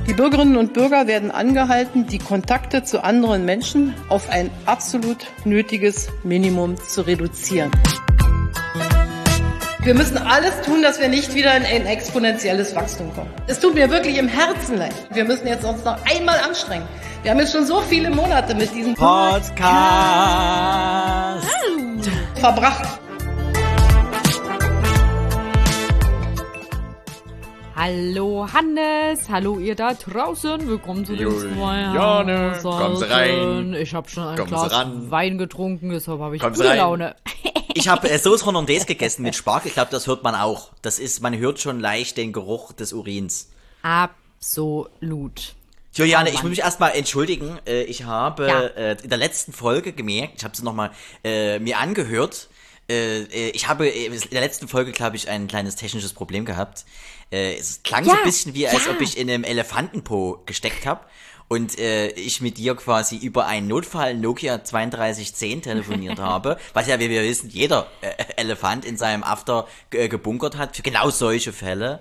Die Bürgerinnen und Bürger werden angehalten, die Kontakte zu anderen Menschen auf ein absolut nötiges Minimum zu reduzieren. Wir müssen alles tun, dass wir nicht wieder in ein exponentielles Wachstum kommen. Es tut mir wirklich im Herzen leid. Wir müssen jetzt uns noch einmal anstrengen. Wir haben jetzt schon so viele Monate mit diesem Podcast verbracht. Hallo Hannes, hallo ihr da draußen, willkommen zu den Juliane, kommen Sie rein. Ich habe schon ein Kommen Glas Sie ran. Wein getrunken, deshalb habe ich Kommen Sie gute rein. Laune. Ich habe Sauce Hollandaise gegessen mit Spargel. Ich glaube, das hört man auch. Man hört schon leicht den Geruch des Urins. Absolut. Juliane, Oh, ich muss mich erstmal entschuldigen. Ich habe in der letzten Folge gemerkt, ich habe sie nochmal mir angehört. Ich habe in der letzten Folge, glaube ich, ein kleines technisches Problem gehabt. Es klang so ein bisschen wie, als ob ich in einem Elefantenpo gesteckt habe. Und ich mit dir quasi über einen Notfall Nokia 3210 telefoniert habe, was ja, wie wir wissen, jeder Elefant in seinem After gebunkert hat, für genau solche Fälle.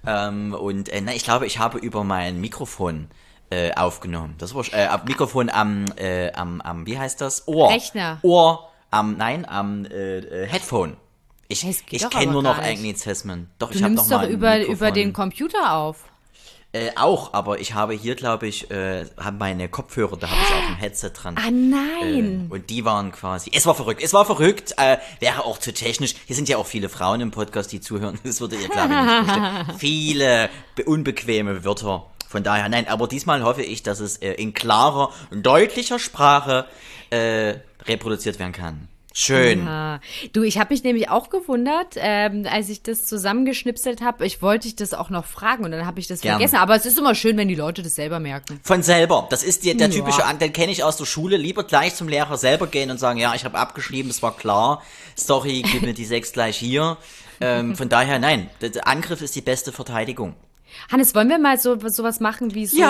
Ich glaube, ich habe über mein Mikrofon aufgenommen. Das war Mikrofon am wie heißt das? Ohr. Rechner. Am Headphone. Ich kenne nur noch Anglizismen. Doch, Du ich habe nimmst noch doch mal über den Computer auf. Auch, aber ich habe hier, glaube ich, haben meine Kopfhörer, da habe ich auch ein Headset dran. Ah nein. Und die waren quasi, es war verrückt, wäre auch zu technisch. Hier sind ja auch viele Frauen im Podcast, die zuhören, das würde ihr, glaube ich, nicht verstehen. Viele unbequeme Wörter. Von daher, nein, aber diesmal hoffe ich, dass es in klarer, deutlicher Sprache reproduziert werden kann. Schön. Ja. Du, ich habe mich nämlich auch gewundert, als ich das zusammengeschnipselt habe. Ich wollte dich das auch noch fragen und dann habe ich das vergessen. Aber es ist immer schön, wenn die Leute das selber merken. Von selber. Das ist der typische, den kenne ich aus der Schule. Lieber gleich zum Lehrer selber gehen und sagen, ja, ich habe abgeschrieben, es war klar. Sorry, gib mir die 6 gleich hier. Von daher, nein, der Angriff ist die beste Verteidigung. Hannes, wollen wir mal sowas machen wie so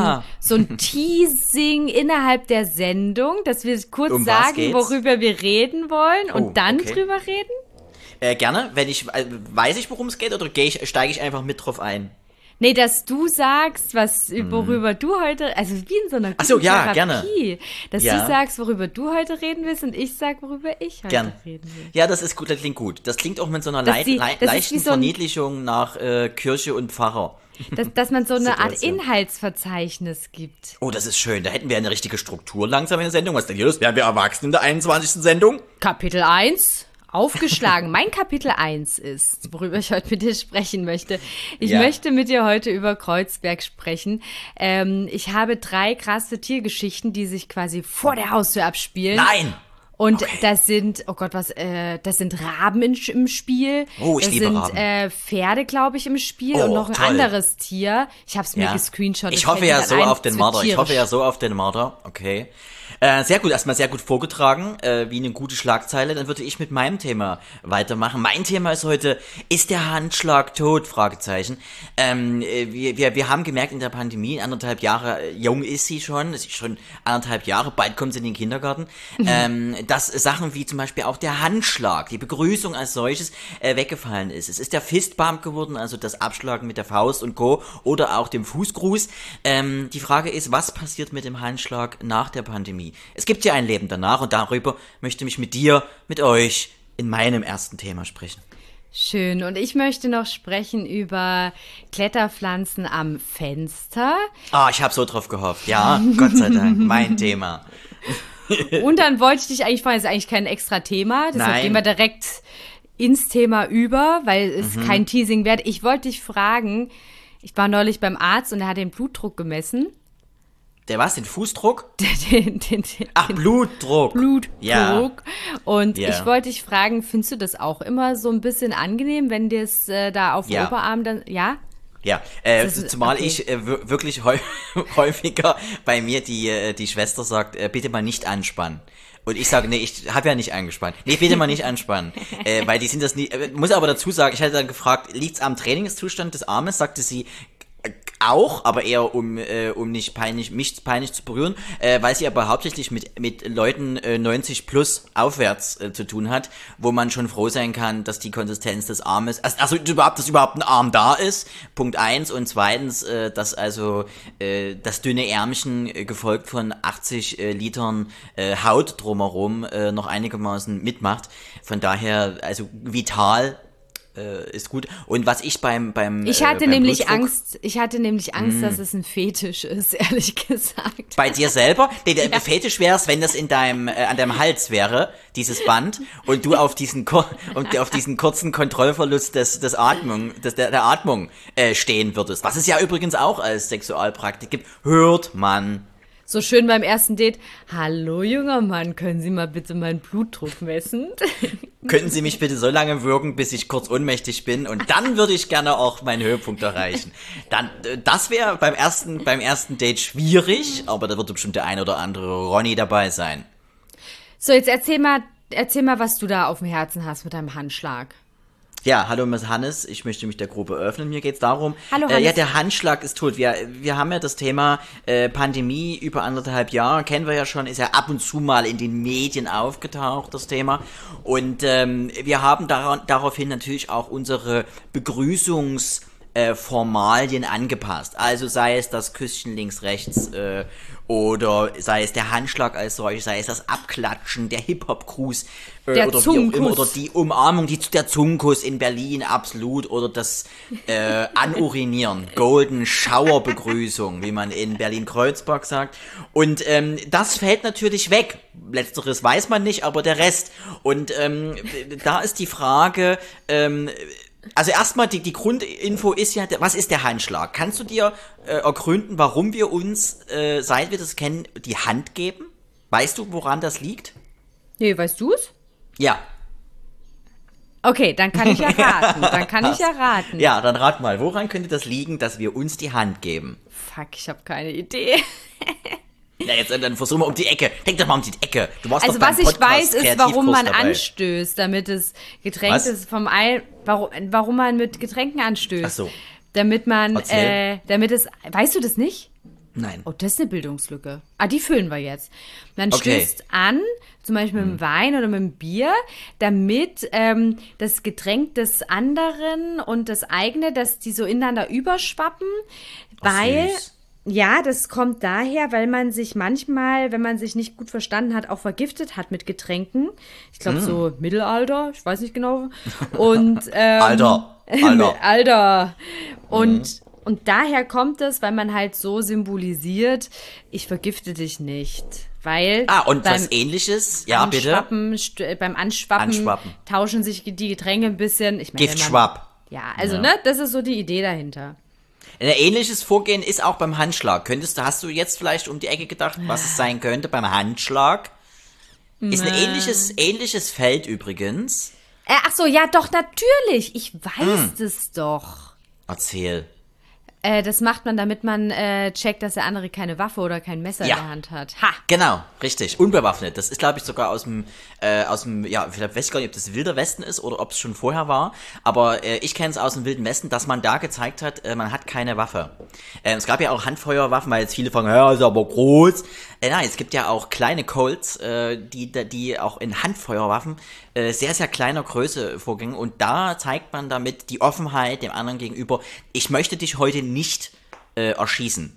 ein Teasing innerhalb der Sendung, dass wir kurz sagen, worüber wir reden wollen und dann drüber reden? Gerne. Weiß ich, worum es geht, oder steige ich einfach mit drauf ein? Nee, dass du sagst, worüber du heute, also wie in so einer guten Therapie, gerne. Dass du sagst, worüber du heute reden willst und ich sag, worüber ich heute reden will. Ja, das ist gut, das klingt gut. Das klingt auch mit so einer leichten Verniedlichung nach Kirche und Pfarrer. Dass man so eine Art Inhaltsverzeichnis gibt. Oh, das ist schön. Da hätten wir eine richtige Struktur langsam in der Sendung. Was denn hier los? Wären wir erwachsen in der 21. Sendung? Kapitel 1. Aufgeschlagen. Mein Kapitel 1 ist, worüber ich heute mit dir sprechen möchte. Ich möchte mit dir heute über Kreuzberg sprechen. Ich habe 3 krasse Tiergeschichten, die sich quasi vor der Haustür abspielen. Nein! Und das sind, das sind Raben im Spiel. Oh, ich liebe Raben. Das sind Pferde, glaube ich, im Spiel und noch ein anderes Tier. Ich habe es mir gescreenshottet. Ich hoffe ja so auf den Marder. Okay. Sehr gut, erstmal sehr gut vorgetragen, wie eine gute Schlagzeile. Dann würde ich mit meinem Thema weitermachen. Mein Thema ist heute, ist der Handschlag tot? Fragezeichen. Wir haben gemerkt in der Pandemie, 1,5 Jahre jung ist sie schon, es ist schon 1,5 Jahre, bald kommt sie in den Kindergarten, dass Sachen wie zum Beispiel auch der Handschlag, die Begrüßung als solches weggefallen ist. Es ist der Fistbump geworden, also das Abschlagen mit der Faust und Co. oder auch dem Fußgruß. Die Frage ist, was passiert mit dem Handschlag nach der Pandemie? Es gibt ja ein Leben danach und darüber möchte ich mit euch in meinem ersten Thema sprechen. Schön. Und ich möchte noch sprechen über Kletterpflanzen am Fenster. Ich habe so drauf gehofft. Ja, Gott sei Dank, mein Thema. Und dann wollte ich dich eigentlich fragen, das ist eigentlich kein extra Thema, deshalb gehen wir direkt ins Thema über, weil es kein Teasing wert. Ich wollte dich fragen, ich war neulich beim Arzt und er hat den Blutdruck gemessen. Der was? Den Fußdruck? Den Blutdruck. Ja. Und ich wollte dich fragen, findest du das auch immer so ein bisschen angenehm, wenn dir es da auf dem Oberarm dann, Ja, zumal ich wirklich häufiger bei mir die Schwester sagt, bitte mal nicht anspannen. Und ich sage, nee, ich habe ja nicht angespannt. Nee, bitte mal nicht anspannen. Weil die sind das nie, muss aber dazu sagen, ich hatte dann gefragt, liegt's am Trainingszustand des Armes? Sagte sie, auch, aber eher um mich peinlich zu berühren, weil sie aber hauptsächlich mit Leuten 90 plus aufwärts zu tun hat, wo man schon froh sein kann, dass die Konsistenz des Armes, dass überhaupt ein Arm da ist, Punkt 1, und zweitens, dass also das dünne Ärmchen gefolgt von 80 Litern Haut drumherum noch einigermaßen mitmacht. Von daher, also vital, ist gut. Und was ich beim Ich hatte nämlich Angst, dass es ein Fetisch ist, ehrlich gesagt. Bei dir selber? Nee, der Fetisch wäre es, wenn das an deinem Hals wäre, dieses Band, und du auf diesen kurzen Kontrollverlust der Atmung stehen würdest. Was es ja übrigens auch als Sexualpraktik gibt, hört man. So schön beim ersten Date. Hallo, junger Mann, können Sie mal bitte meinen Blutdruck messen? Könnten Sie mich bitte so lange würgen, bis ich kurz ohnmächtig bin, und dann würde ich gerne auch meinen Höhepunkt erreichen. Das wäre beim ersten Date schwierig, aber da wird bestimmt der ein oder andere Ronny dabei sein. So, jetzt erzähl mal, was du da auf dem Herzen hast mit deinem Handschlag. Ja, hallo Miss Hannes, ich möchte mich der Gruppe öffnen. Mir geht's darum, hallo, Hannes. Ja, der Handschlag ist tot. Wir haben ja das Thema Pandemie über 1,5 Jahre, kennen wir ja schon, ist ja ab und zu mal in den Medien aufgetaucht, das Thema. Und wir haben daraufhin natürlich auch unsere Begrüßungsformalien angepasst. Also sei es das Küsschen links, rechts, oder sei es der Handschlag als solches, sei es das Abklatschen, der Hip-Hop-Gruß, der oder Zungenkuss. Wie auch immer, oder die Umarmung, der Zungenkuss in Berlin, absolut, oder das Anurinieren, Golden Shower Begrüßung, wie man in Berlin-Kreuzberg sagt. Und das fällt natürlich weg. Letzteres weiß man nicht, aber der Rest. Und da ist die Frage, also erstmal, die Grundinfo ist ja, was ist der Handschlag? Kannst du dir ergründen, warum wir uns, seit wir das kennen, die Hand geben? Weißt du, woran das liegt? Nee, weißt du's? Ja. Okay, dann kann ich ja raten. Ja, dann rat mal, woran könnte das liegen, dass wir uns die Hand geben? Fuck, ich habe keine Idee. Ja, jetzt dann versuch mal um die Ecke. Denk doch mal um die Ecke. Du warst also doch beim was ich weiß, ist, warum man dabei anstößt, damit es Getränk ist vom Ei. Warum man mit Getränken anstößt. Ach so. Damit man, weißt du das nicht? Nein. Oh, das ist eine Bildungslücke. Die füllen wir jetzt. Man Okay. stößt an, zum Beispiel mit dem Wein oder mit dem Bier, damit das Getränk des anderen und das eigene, dass die so ineinander überschwappen, weil... Süß. Ja, das kommt daher, weil man sich manchmal, wenn man sich nicht gut verstanden hat, auch vergiftet hat mit Getränken. Ich glaube so Mittelalter, ich weiß nicht genau. Und Alter. Und daher kommt es, weil man halt so symbolisiert, ich vergifte dich nicht. Weil und was Ähnliches? Ja, bitte. Beim Anschwappen tauschen sich die Getränke ein bisschen. Ich meine, Giftschwapp. Ja, also ne, das ist so die Idee dahinter. Ein ähnliches Vorgehen ist auch beim Handschlag. Hast du jetzt vielleicht um die Ecke gedacht, was es sein könnte beim Handschlag? Ist ein ähnliches Feld übrigens. Ach so, ja, doch, natürlich. Ich weiß das doch. Erzähl. Das macht man, damit man checkt, dass der andere keine Waffe oder kein Messer in der Hand hat. Ha! Genau, richtig. Unbewaffnet. Das ist, glaube ich, sogar aus dem, ja, vielleicht weiß ich gar nicht, ob das Wilder Westen ist oder ob es schon vorher war. Aber ich kenne es aus dem Wilden Westen, dass man da gezeigt hat, man hat keine Waffe. Es gab ja auch Handfeuerwaffen, weil jetzt viele fragen, ja, ist aber groß. Nein, es gibt ja auch kleine Colts, die auch in Handfeuerwaffen sehr, sehr kleiner Größe vorgingen. Und da zeigt man damit die Offenheit dem anderen gegenüber. Ich möchte dich heute nicht erschießen.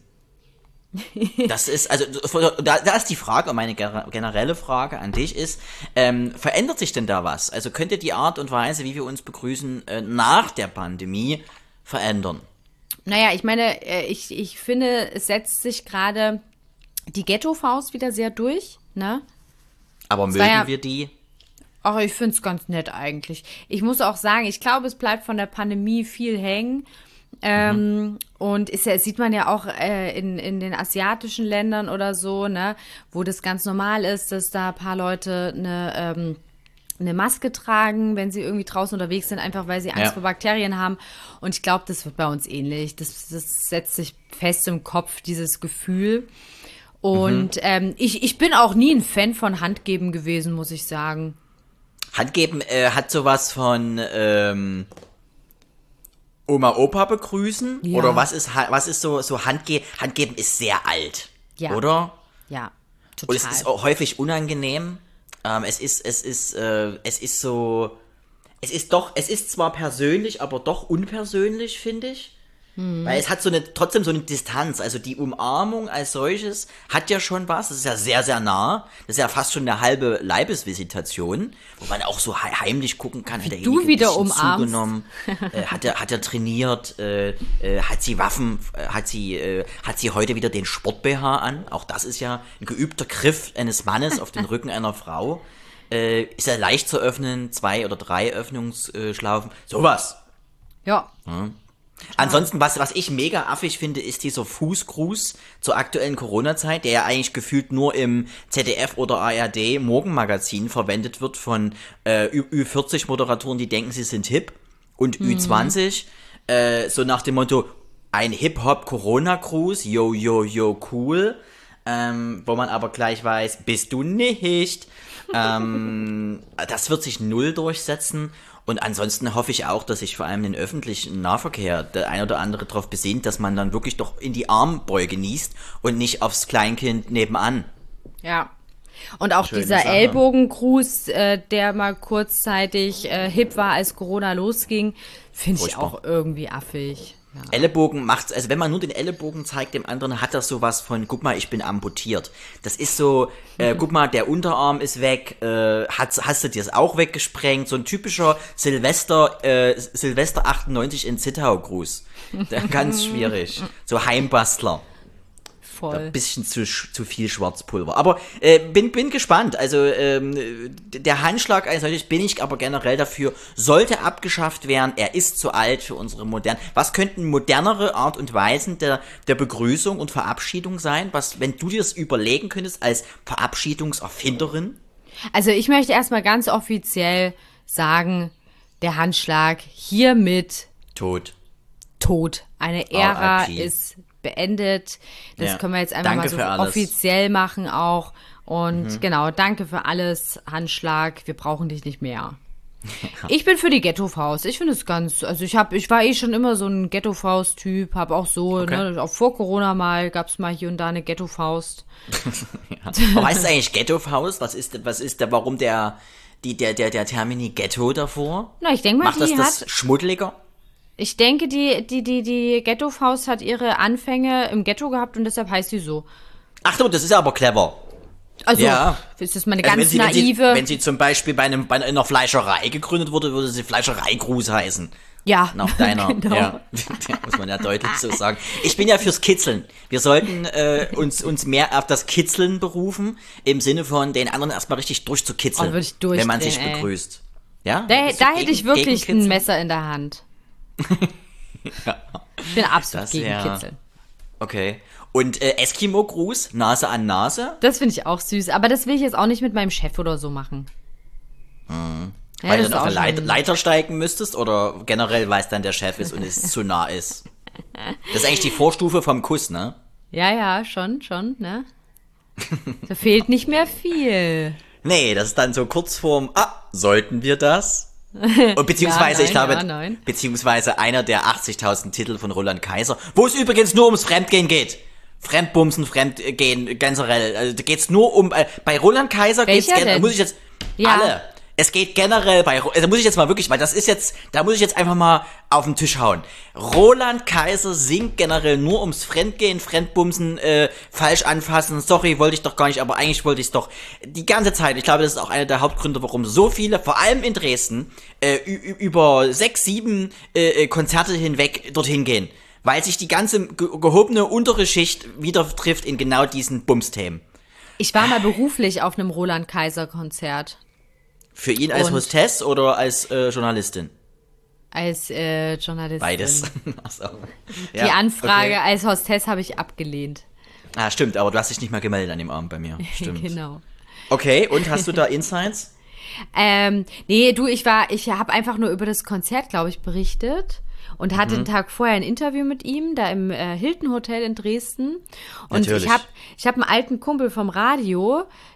Das ist, also, da ist die Frage, meine generelle Frage an dich ist, verändert sich denn da was? Also könnte die Art und Weise, wie wir uns begrüßen, nach der Pandemie verändern? Naja, ich meine, ich finde, es setzt sich gerade die Ghetto-Faust wieder sehr durch, ne? Aber mögen wir die? Ach, ich finde es ganz nett eigentlich. Ich muss auch sagen, ich glaube, es bleibt von der Pandemie viel hängen. Und sieht man ja auch in den asiatischen Ländern oder so, ne, wo das ganz normal ist, dass da ein paar Leute eine Maske tragen, wenn sie irgendwie draußen unterwegs sind, einfach weil sie Angst vor Bakterien haben. Und ich glaube, das wird bei uns ähnlich. Das setzt sich fest im Kopf, dieses Gefühl. Und ich bin auch nie ein Fan von Handgeben gewesen, muss ich sagen. Handgeben hat sowas von Oma, Opa begrüßen? Ja. Oder was ist so Handgeben ist sehr alt, oder? Ja, total. Und es ist auch häufig unangenehm. Es ist zwar persönlich, aber doch unpersönlich, finde ich. Weil es hat trotzdem so eine Distanz. Also die Umarmung als solches hat ja schon was. Das ist ja sehr, sehr nah. Das ist ja fast schon eine halbe Leibesvisitation, wo man auch so heimlich gucken kann. Hat du wieder umarmst. Zugenommen? Hat er trainiert? Hat sie Waffen? Hat sie heute wieder den Sport-BH an? Auch das ist ja ein geübter Griff eines Mannes auf den Rücken einer Frau. Ist er leicht zu öffnen? 2 oder 3 Öffnungsschlaufen? Sowas. Ja. Ansonsten, was ich mega affig finde, ist dieser Fußgruß zur aktuellen Corona-Zeit, der ja eigentlich gefühlt nur im ZDF oder ARD Morgenmagazin verwendet wird von Ü40-Moderatoren, die denken, sie sind hip, und Ü20, so nach dem Motto, ein Hip-Hop-Corona-Gruß, yo, yo, yo, cool, wo man aber gleich weiß, bist du nicht. Das wird sich null durchsetzen. Und ansonsten hoffe ich auch, dass sich vor allem den öffentlichen Nahverkehr der ein oder andere darauf besinnt, dass man dann wirklich doch in die Armbeuge niest und nicht aufs Kleinkind nebenan. Ja. Und auch dieser Ellbogengruß, der mal kurzzeitig hip war, als Corona losging, finde ich auch irgendwie affig. Ja. Ellenbogen macht's, also wenn man nur den Ellenbogen zeigt dem anderen, hat das sowas von, guck mal, ich bin amputiert. Das ist so, guck mal, der Unterarm ist weg, hast du dir das auch weggesprengt? So ein typischer Silvester 98 in Zittau-Gruß. Ganz schwierig. So Heimbastler. Voll. Ein bisschen zu viel Schwarzpulver. Aber bin gespannt. Also der Handschlag als solches bin ich aber generell dafür, sollte abgeschafft werden. Er ist zu alt für unsere modernen. Was könnten modernere Art und Weisen der Begrüßung und Verabschiedung sein? Wenn du dir das überlegen könntest als Verabschiedungserfinderin? Also ich möchte erstmal ganz offiziell sagen, der Handschlag hiermit tot. Eine Ära ist beendet. Das können wir jetzt einfach mal so offiziell machen auch. Und genau, danke für alles, Handschlag. Wir brauchen dich nicht mehr. Ich bin für die Ghetto-Faust. Ich finde es ich war schon immer so ein Ghetto-Faust-Typ, habe auch so, auch vor Corona gab es mal hier und da eine Ghetto-Faust. Aber heißt es eigentlich Ghetto-Faust? Warum der Termini Ghetto davor? Na, ich denke mal, macht das schmuddeliger? Ich denke, die Ghetto-Faust hat ihre Anfänge im Ghetto gehabt und deshalb heißt sie so. Ach so, das ist ja aber clever. Also, ist das mal eine ganz naive... Wenn sie zum Beispiel bei einer Fleischerei gegründet wurde, würde sie Fleischereigruß heißen. Ja, nach deiner, genau. Ja, muss man ja deutlich so sagen. Ich bin ja fürs Kitzeln. Wir sollten uns mehr auf das Kitzeln berufen, im Sinne von den anderen erstmal richtig durchzukitzeln, wenn man sich begrüßt. Ja? Da hätte ich wirklich ein Messer in der Hand. Ja. Ich bin absolut gegen Kitzeln. Okay. Und Eskimo-Gruß, Nase an Nase? Das finde ich auch süß, aber das will ich jetzt auch nicht mit meinem Chef oder so machen. Ja, weil du dann auf eine Leiter steigen müsstest oder generell, weil es dann der Chef ist und es zu nah ist? Das ist eigentlich die Vorstufe vom Kuss, ne? Ja, schon, ne? Da fehlt nicht mehr viel. Nee, das ist dann so kurz vorm, sollten wir das? Und beziehungsweise, beziehungsweise einer der 80.000 Titel von Roland Kaiser, wo es übrigens nur ums Fremdgehen geht. Fremdbumsen, Fremdgehen, generell. Also da geht's nur um, bei Roland Kaiser geht's generell, muss ich jetzt, alle. Es geht generell da muss ich jetzt mal wirklich, weil da muss ich jetzt einfach mal auf den Tisch hauen. Roland Kaiser singt generell nur ums Fremdgehen, Fremdbumsen, falsch anfassen, sorry, wollte ich doch gar nicht, aber eigentlich wollte ich es doch die ganze Zeit. Ich glaube, das ist auch einer der Hauptgründe, warum so viele, vor allem in Dresden, über 6, 7 Konzerte hinweg dorthin gehen. Weil sich die ganze gehobene untere Schicht wieder trifft in genau diesen Bumsthemen. Ich war mal beruflich auf einem Roland Kaiser Konzert. Für ihn als Hostess oder als Journalistin? Als Journalistin. Beides. Ach so. Ja, die Anfrage als Hostess habe ich abgelehnt. Ah, stimmt, aber du hast dich nicht mal gemeldet an dem Abend bei mir. Stimmt. Genau. Okay, und hast du da Insights? Nee, ich habe einfach nur über das Konzert, glaube ich, berichtet. Und hatte den Tag vorher ein Interview mit ihm, da im Hilton Hotel in Dresden. Und ich hab einen alten Kumpel vom Radio,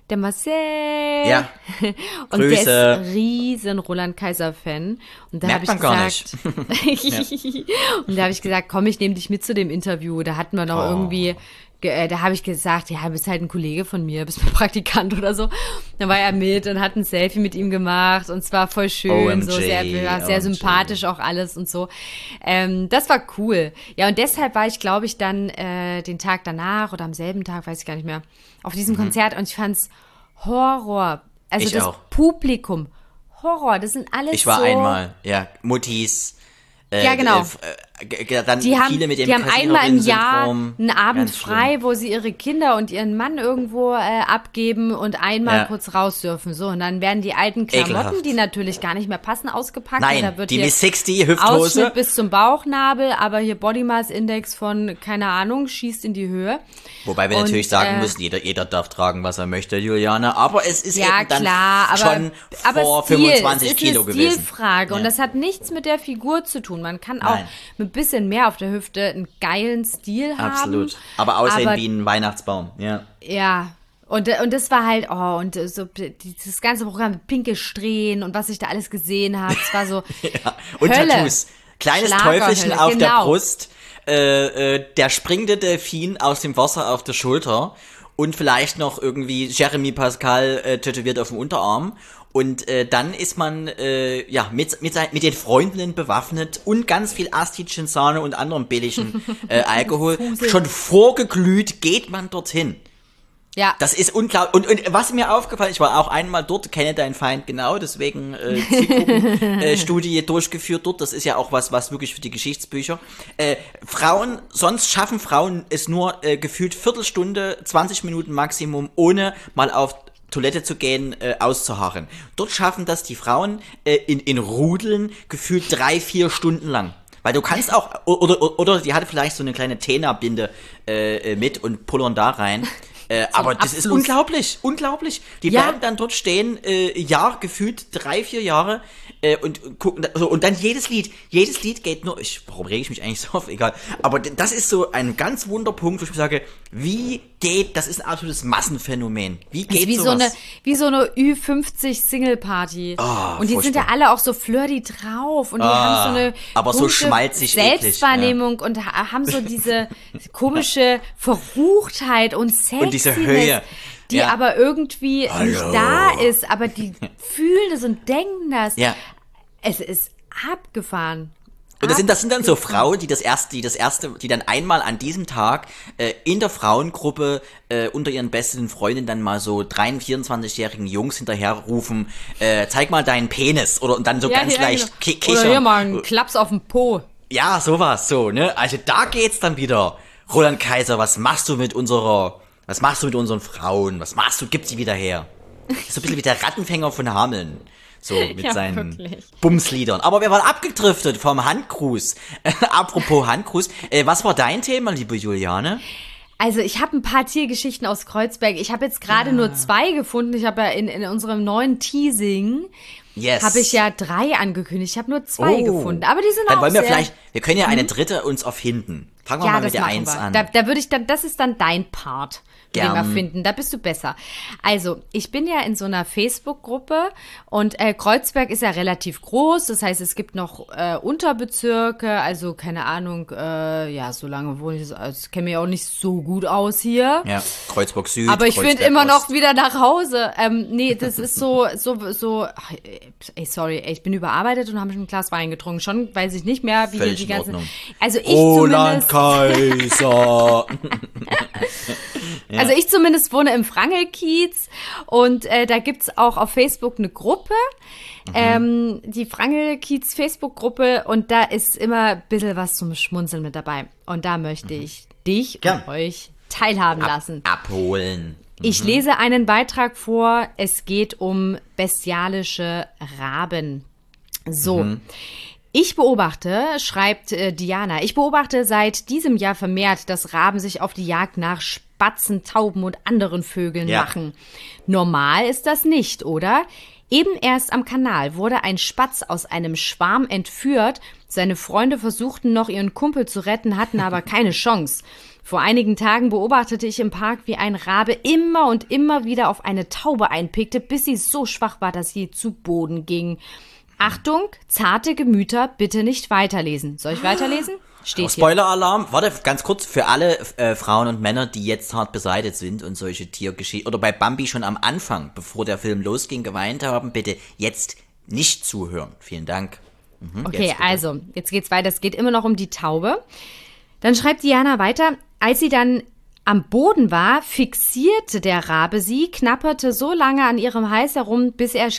der Marcel. Ja. Und Grüße. der ist riesen Roland Kaiser-Fan. Und da habe ich gesagt, und da habe ich gesagt, komm, ich nehme dich mit zu dem Interview. Da hatten wir noch irgendwie, da habe ich gesagt, ja, du bist halt ein Kollege von mir, bist mein Praktikant oder so. Dann war er mit und hat ein Selfie mit ihm gemacht und es war voll schön, OMG, so sehr sympathisch auch alles und so. Das war cool. Ja, und deshalb war ich, glaube ich, dann den Tag danach oder am selben Tag, weiß ich gar nicht mehr, auf diesem Konzert und ich fand's Horror. Also ich das auch. Publikum, Horror, das sind alles Ich war so... einmal, ja, Muttis. Ja, genau. Dann Die haben, viele mit dem die haben einmal im Jahr Kassiererin-Syndrom. einen Abend Ganz frei, schlimm. wo sie ihre Kinder und ihren Mann irgendwo abgeben und einmal Ja. kurz raus dürfen. So, und dann werden die alten Klamotten, Ekelhaft. die natürlich gar nicht mehr passen, ausgepackt. Nein, da wird die hier Miss 60 Hüfthose. Ausschnitt bis zum Bauchnabel, aber hier Body Mass Index von, keine Ahnung, schießt in die Höhe. Wobei wir Und, natürlich sagen müssen, jeder darf tragen, was er möchte, Juliane. Aber es ist Ja, eben dann klar, aber, schon vor Stil, 25 es ist Kilo eine gewesen. Stilfrage und Ja. das hat nichts mit der Figur zu tun. Man kann auch Nein. mit ein bisschen mehr auf der Hüfte einen geilen Stil haben. Absolut. Aber aussehen aber- wie ein Weihnachtsbaum. Ja. Ja, und das war halt, und so dieses ganze Programm mit pinke Strähnen und was ich da alles gesehen habe, es war so Ja. Und Hölle. Tattoos. Kleines Schlagerhölle, Teufelchen auf der genau. Brust. Der springende Delfin aus dem Wasser auf der Schulter. Und vielleicht noch irgendwie Jeremy Pascal tätowiert auf dem Unterarm. Und dann ist man mit den Freundinnen bewaffnet und ganz viel Asti, Sahne und anderem billigen Alkohol. Schon vorgeglüht geht man dorthin. ja. Das ist unglaublich. Und was mir aufgefallen ist, ich war auch einmal dort, kenne deinen Feind genau, deswegen Zielgruppen-Studie durchgeführt dort. Das ist ja auch was wirklich für die Geschichtsbücher. Sonst schaffen Frauen es nur gefühlt Viertelstunde, 20 Minuten Maximum, ohne mal auf Toilette zu gehen, auszuharren. Dort schaffen das die Frauen in Rudeln gefühlt 3-4 Stunden lang. Weil du kannst auch, oder die hatte vielleicht so eine kleine Tena-Binde mit und pullern da rein. Aber das ist unglaublich. Die Ja. bleiben dann dort stehen, gefühlt 3-4 Jahre und gucken, und dann jedes Lied geht nur, warum rege ich mich eigentlich so auf, egal, aber das ist so ein ganz Wunderpunkt, wo ich sage, das ist ein absolutes Massenphänomen. Wie Das ist geht sowas? wie so eine Ü50-Single-Party. Und die sind ja furchtbar. alle auch so flirty drauf und die haben so eine aber so komische schmalzig eklig, Selbstwahrnehmung und haben so diese komische Verruchtheit und Sexiness, Und diese Höhe. die Ja. aber irgendwie Hallo. nicht da ist, aber die fühlen das und denken das. Ja. Es ist abgefahren. Und das sind dann so Frauen, die dann einmal an diesem Tag in der Frauengruppe unter ihren besten Freundinnen dann mal so 23-24-jährigen Jungs hinterherrufen, zeig mal deinen Penis, oder und dann so ganz leicht genau. kichern. Oder hier mal einen Klaps auf den Po. Ja, sowas, so, ne? Also da geht's dann wieder. Roland Kaiser, was machst du mit unseren Frauen? Gib sie wieder her. So ein bisschen wie der Rattenfänger von Hameln. So, mit Ja, seinen wirklich. Bumsliedern. Aber wir waren abgedriftet vom Handgruß. Apropos Handgruß. Was war dein Thema, liebe Juliane? Also ich habe ein paar Tiergeschichten aus Kreuzberg. Ich habe jetzt gerade nur 2 gefunden. Ich habe ja in unserem neuen Teasing Yes. habe ich ja 3 angekündigt. Ich habe nur 2 gefunden. Aber die sind Dann auch wollen wir sehr... wir können ja eine dritte uns erfinden. Fangen wir Ja, mal das mit der machen 1 wir. an. Da würde ich dann, das ist dann dein Part. Mit dem Gern. Erfinden, da bist du besser. Also, ich bin ja in so einer Facebook-Gruppe und Kreuzberg ist ja relativ groß, das heißt, es gibt noch Unterbezirke, also keine Ahnung, so lange wohne ich, also kenne mich auch nicht so gut aus hier. Ja, Kreuzburg Süd. Aber ich Kreuzberg finde immer noch Ost. wieder nach Hause. Nee, das ist so, sorry, ich bin überarbeitet und habe schon ein Glas Wein getrunken. Schon weiß ich nicht mehr, wie Völlig die in ganze. Ordnung. Also ich Roland zumindest. Kaiser. Also ich zumindest wohne im Frangelkiez und da gibt's auch auf Facebook eine Gruppe, die Frangelkiez Facebook-Gruppe und da ist immer ein bisschen was zum Schmunzeln mit dabei. Und da möchte ich dich Gern. und euch teilhaben lassen. Abholen. Ich lese einen Beitrag vor, es geht um bestialische Raben. So. Ich beobachte, schreibt Diana, ich beobachte seit diesem Jahr vermehrt, dass Raben sich auf die Jagd nach Spatzen, Tauben und anderen Vögeln machen. Normal ist das nicht, oder? Eben erst am Kanal wurde ein Spatz aus einem Schwarm entführt, Seine Freunde versuchten noch, ihren Kumpel zu retten, hatten aber keine Chance. Vor einigen Tagen beobachtete ich im Park, wie ein Rabe immer und immer wieder auf eine Taube einpickte, bis sie so schwach war, dass sie zu Boden ging. Achtung, zarte Gemüter, bitte nicht weiterlesen. Soll ich weiterlesen? Steht hier. Spoiler-Alarm. Warte, ganz kurz, für alle Frauen und Männer, die jetzt hart beseitigt sind und solche Tiergeschichten, oder bei Bambi schon am Anfang, bevor der Film losging, geweint haben, bitte jetzt nicht zuhören. Vielen Dank. Okay, also, jetzt geht's weiter. Es geht immer noch um die Taube. Dann schreibt Diana weiter, als sie dann am Boden war, fixierte der Rabe sie, knapperte so lange an ihrem Hals herum, bis er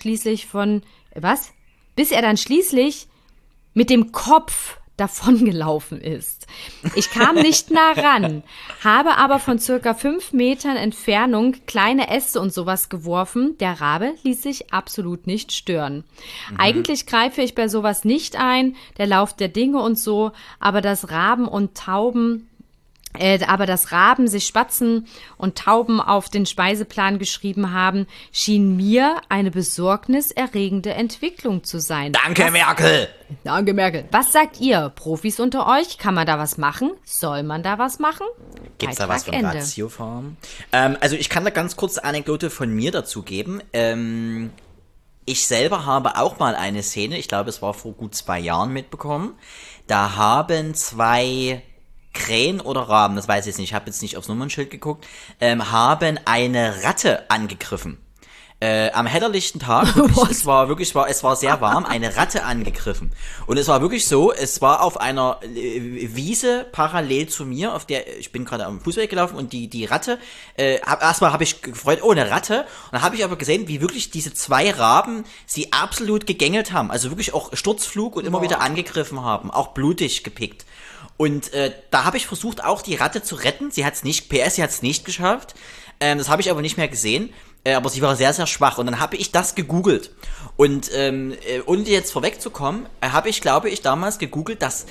dann schließlich mit dem Kopf davongelaufen ist. Ich kam nicht nah ran, habe aber von circa 5 Metern Entfernung kleine Äste und sowas geworfen. Der Rabe ließ sich absolut nicht stören. Eigentlich greife ich bei sowas nicht ein, der Lauf der Dinge und so, aber dass Raben sich Spatzen und Tauben auf den Speiseplan geschrieben haben, schien mir eine besorgniserregende Entwicklung zu sein. Danke, Merkel! Danke, Merkel. Was sagt ihr, Profis unter euch? Kann man da was machen? Soll man da was machen? Gibt's da was von Ratiofarm? Also ich kann da ganz kurz eine Anekdote von mir dazu geben. Ich selber habe auch mal eine Szene, ich glaube es war vor gut 2 Jahren, mitbekommen. Da haben 2 Krähen oder Raben, das weiß ich jetzt nicht, ich habe jetzt nicht aufs Nummernschild geguckt, haben eine Ratte angegriffen. Am hellerlichten Tag, wirklich, es war sehr warm, eine Ratte angegriffen. Und es war wirklich so, es war auf einer Wiese parallel zu mir, auf der, ich bin gerade am Fußweg gelaufen und die Ratte, erstmal habe ich gefreut, oh, eine Ratte. Und dann habe ich aber gesehen, wie wirklich diese 2 Raben sie absolut gegängelt haben. Also wirklich auch Sturzflug und immer wieder angegriffen haben, auch blutig gepickt. Und da habe ich versucht, auch die Ratte zu retten. Sie hat's nicht geschafft. Das habe ich aber nicht mehr gesehen. Aber sie war sehr, sehr schwach. Und dann habe ich das gegoogelt. Und ohne jetzt vorwegzukommen, habe ich, glaube ich, damals gegoogelt, dass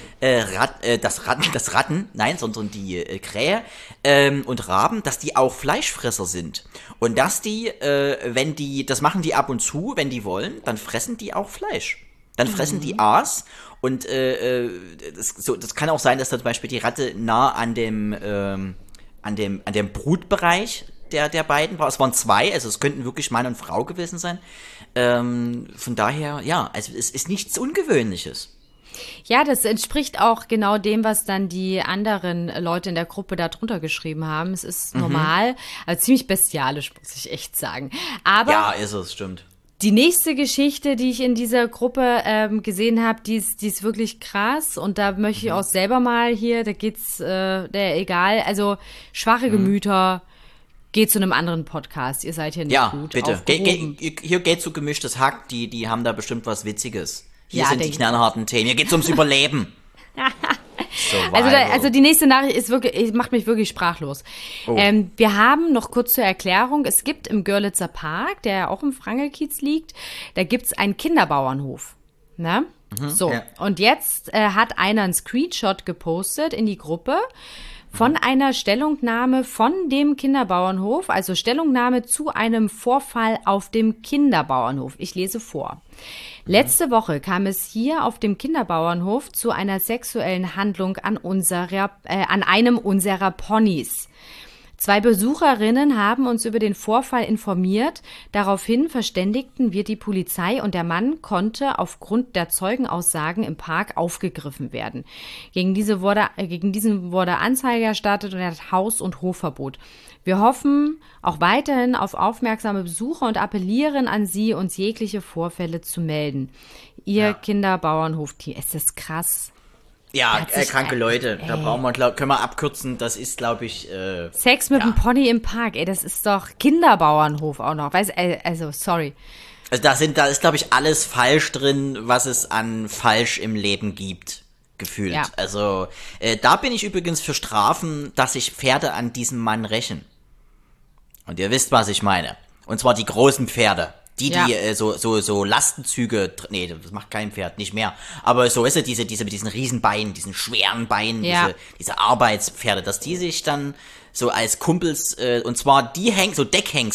die Krähe und Raben, dass die auch Fleischfresser sind. Und dass die, das machen die ab und zu, wenn die wollen, dann fressen die auch Fleisch. Dann fressen die Aas. Und das kann auch sein, dass da zum Beispiel die Ratte nah an dem Brutbereich der beiden war. Es waren 2, also es könnten wirklich Mann und Frau gewesen sein. Von daher, ja, also es ist nichts Ungewöhnliches. Ja, das entspricht auch genau dem, was dann die anderen Leute in der Gruppe da drunter geschrieben haben. Es ist normal, also ziemlich bestialisch, muss ich echt sagen. Aber ja, ist es, stimmt. Die nächste Geschichte, die ich in dieser Gruppe gesehen habe, die ist wirklich krass. Und da möchte ich auch selber mal hier, da geht's, egal, also schwache Gemüter, geht zu einem anderen Podcast. Ihr seid hier nicht gut aufgehoben. Hier geht zu gemischtes Hack, die haben da bestimmt was Witziges. Hier sind die knallharten Themen, hier geht's ums Überleben. Also die nächste Nachricht ist wirklich, macht mich wirklich sprachlos. Oh. Wir haben noch kurz zur Erklärung, es gibt im Görlitzer Park, der ja auch im Frangelkiez liegt, da gibt's einen Kinderbauernhof. Ne? Und jetzt hat einer einen Screenshot gepostet in die Gruppe von einer Stellungnahme von dem Kinderbauernhof, also Stellungnahme zu einem Vorfall auf dem Kinderbauernhof. Ich lese vor. Letzte Woche kam es hier auf dem Kinderbauernhof zu einer sexuellen Handlung an einem unserer Ponys. 2 Besucherinnen haben uns über den Vorfall informiert. Daraufhin verständigten wir die Polizei und der Mann konnte aufgrund der Zeugenaussagen im Park aufgegriffen werden. Gegen diesen wurde Anzeige erstattet und er hat Haus- und Hofverbot. Wir hoffen auch weiterhin auf aufmerksame Besucher und appellieren an Sie, uns jegliche Vorfälle zu melden. Ihr Kinderbauernhof-Team. Es ist krass. Ja, kranke Leute, da können wir abkürzen, das ist, glaube ich, Sex mit einem Pony im Park, das ist doch Kinderbauernhof auch noch, sorry. Also da ist, glaube ich, alles falsch drin, was es an falsch im Leben gibt, gefühlt. Ja. Also, da bin ich übrigens für Strafen, dass sich Pferde an diesem Mann rächen. Und ihr wisst, was ich meine. Und zwar die großen Pferde. Die so Lastenzüge, nee, das macht kein Pferd, nicht mehr. Aber so ist es, diese mit diesen Riesenbeinen, diesen schweren Beinen, diese Arbeitspferde, dass die sich dann so als Kumpels, und zwar so Deckhengste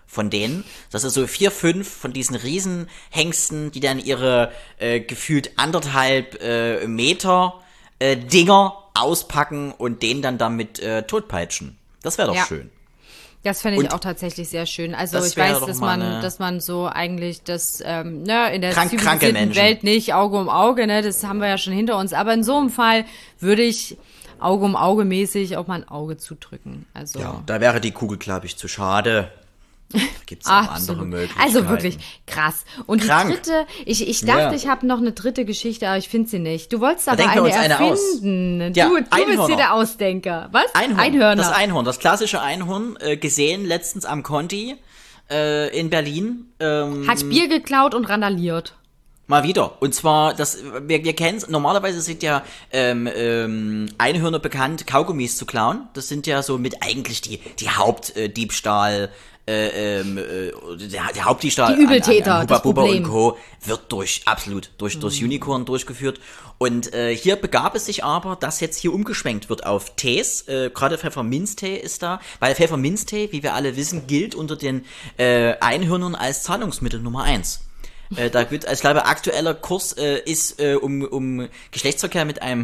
von denen. Das ist so 4, 5 von diesen Riesenhengsten, die dann ihre gefühlt 1,5 Meter Dinger auspacken und den dann damit totpeitschen. Das wäre doch schön. Das fände ich auch tatsächlich sehr schön. Also ich weiß, dass man so eigentlich das in der zivilisierten Welt nicht Auge um Auge, ne, das haben wir ja schon hinter uns. Aber in so einem Fall würde ich Auge um Auge mäßig auch mal ein Auge zudrücken. Also ja, da wäre die Kugel, glaube ich, zu schade. Gibt es auch andere Möglichkeiten. Also wirklich krass. Und die dritte, ich dachte, ich habe noch eine dritte Geschichte, aber ich finde sie nicht. Du wolltest aber eine erfinden. Ja, du bist hier der Ausdenker. Was? Einhörner. Das Einhorn, das klassische Einhorn, gesehen letztens am Conti in Berlin. Hat Bier geklaut und randaliert. Mal wieder. Und zwar, wir kennen es, normalerweise sind ja Einhörner bekannt, Kaugummis zu klauen. Das sind ja so mit eigentlich die Hauptdiebstahl, der Hauptdiebstahl die Übeltäter, an Hubba Bubba und Co. wird durch Unicorn durchgeführt. Und hier begab es sich aber, dass jetzt hier umgeschwenkt wird auf Tees. Gerade Pfefferminztee ist da, weil Pfefferminztee, wie wir alle wissen, gilt unter den Einhörnern als Zahlungsmittel Nummer 1. Da wird, ich glaube, aktueller Kurs ist, um Geschlechtsverkehr mit einem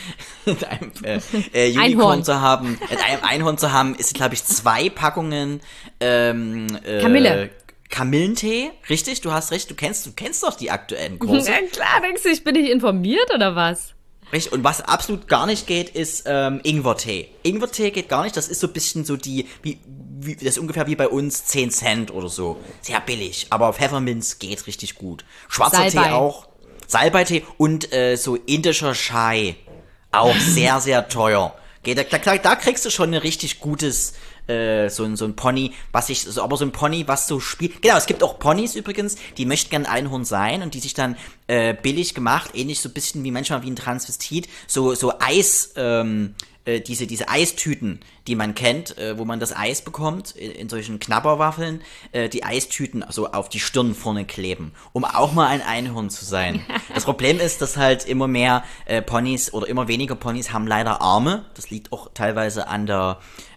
Unicorn zu haben, mit einem Einhorn zu haben, ist, glaube ich, 2 Packungen Kamillentee, richtig? Du hast recht, du kennst doch die aktuellen Kurse. Ja, klar, denkst du, ich bin nicht informiert oder was? Richtig, und was absolut gar nicht geht, ist Ingwertee. Ingwertee geht gar nicht, das ist so ein bisschen so das ist ungefähr wie bei uns 10 Cent oder so. Sehr billig, aber Pfefferminz geht richtig gut. Schwarzer Tee auch, Salbeitee und so indischer Chai, auch sehr, sehr teuer. Da kriegst du schon ein richtig gutes, so ein Pony, aber so ein Pony, was so spielt. Genau, es gibt auch Ponys übrigens, die möchten gern Einhorn sein und die sich dann billig gemacht, ähnlich so ein bisschen wie manchmal wie ein Transvestit, so Eis, diese Eistüten, die man kennt, wo man das Eis bekommt, in solchen Knabberwaffeln, die Eistüten so auf die Stirn vorne kleben, um auch mal ein Einhorn zu sein. Das Problem ist, dass halt immer mehr Ponys oder immer weniger Ponys haben leider Arme. Das liegt auch teilweise an der,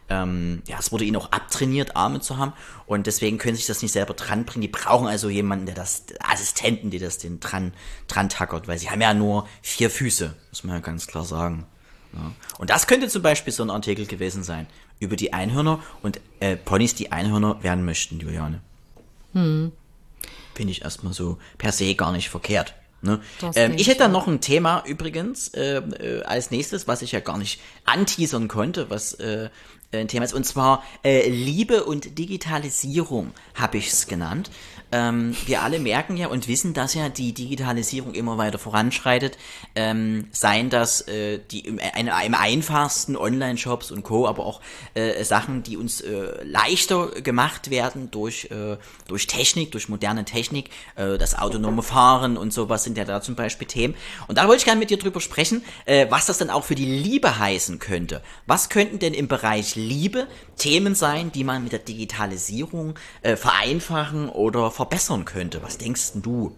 es wurde ihnen auch abtrainiert, Arme zu haben, und deswegen können sich das nicht selber dran bringen. Die brauchen also jemanden, Assistenten, die das den dran tackert, weil sie haben ja nur 4 Füße, muss man ja ganz klar sagen. Ja. Und das könnte zum Beispiel so ein Artikel gewesen sein, über die Einhörner und Ponys, die Einhörner werden möchten, Juliane. Finde ich erstmal so per se gar nicht verkehrt. Ne? Ich hätte dann noch ein Thema übrigens als nächstes, was ich ja gar nicht anteasern konnte, was ein Thema ist, und zwar Liebe und Digitalisierung habe ich es genannt. Wir alle merken ja und wissen, dass ja die Digitalisierung immer weiter voranschreitet, seien das im einfachsten Online-Shops und Co., aber auch Sachen, die uns leichter gemacht werden durch Technik, durch moderne Technik, das autonome Fahren und sowas sind ja da zum Beispiel Themen. Und da wollte ich gerne mit dir drüber sprechen, was das dann auch für die Liebe heißen könnte. Was könnten denn im Bereich Liebe Themen sein, die man mit der Digitalisierung vereinfachen oder verbessern könnte? Was denkst denn du?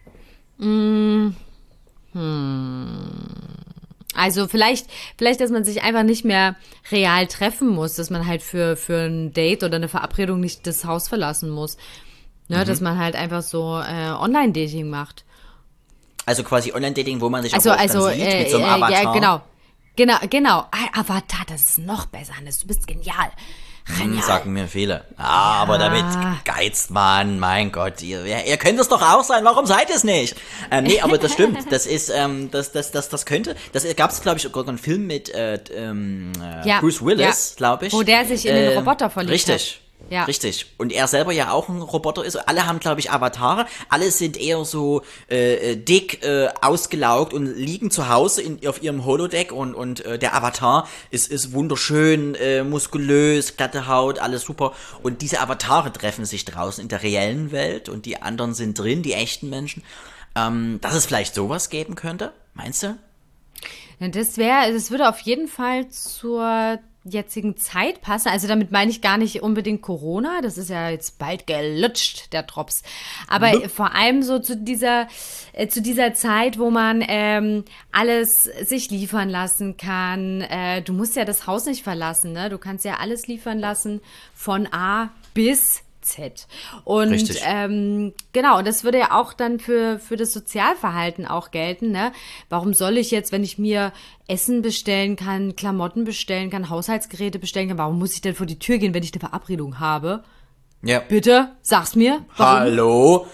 Also vielleicht, dass man sich einfach nicht mehr real treffen muss, dass man halt für ein Date oder eine Verabredung nicht das Haus verlassen muss. Ne, dass man halt einfach so Online-Dating macht. Also quasi Online-Dating, wo man sich auch dann sieht, mit so einem Avatar. Ja, genau. Avatar, das ist noch besser, Hannes. Du bist genial. Sagen mir viele. Aber damit geizt man, mein Gott, ihr könnt es doch auch sein, warum seid ihr es nicht? Nee, aber das stimmt, das ist, das könnte, das gab es, glaube ich, sogar einen Film mit Bruce Willis, glaube ich. Wo der sich in den Roboter verliebt richtig. hat. Ja. Richtig. Und er selber ja auch ein Roboter ist. Alle haben, glaube ich, Avatare. Alle sind eher so dick, ausgelaugt und liegen zu Hause auf ihrem Holodeck und der Avatar ist wunderschön, muskulös, glatte Haut, alles super. Und diese Avatare treffen sich draußen in der reellen Welt und die anderen sind drin, die echten Menschen. Dass es vielleicht sowas geben könnte, meinst du? Das würde auf jeden Fall zur jetzigen Zeit passen. Also damit meine ich gar nicht unbedingt Corona, das ist ja jetzt bald gelutscht, der Drops. Aber vor allem so zu dieser Zeit, wo man alles sich liefern lassen kann. Du musst ja das Haus nicht verlassen, ne? Du kannst ja alles liefern lassen von A bis Z. Und genau, und das würde ja auch dann für das Sozialverhalten auch gelten, ne? Warum soll ich jetzt, wenn ich mir Essen bestellen kann, Klamotten bestellen kann, Haushaltsgeräte bestellen kann, warum muss ich denn vor die Tür gehen, wenn ich eine Verabredung habe? Ja. Bitte, sag's mir. Warum? Hallo?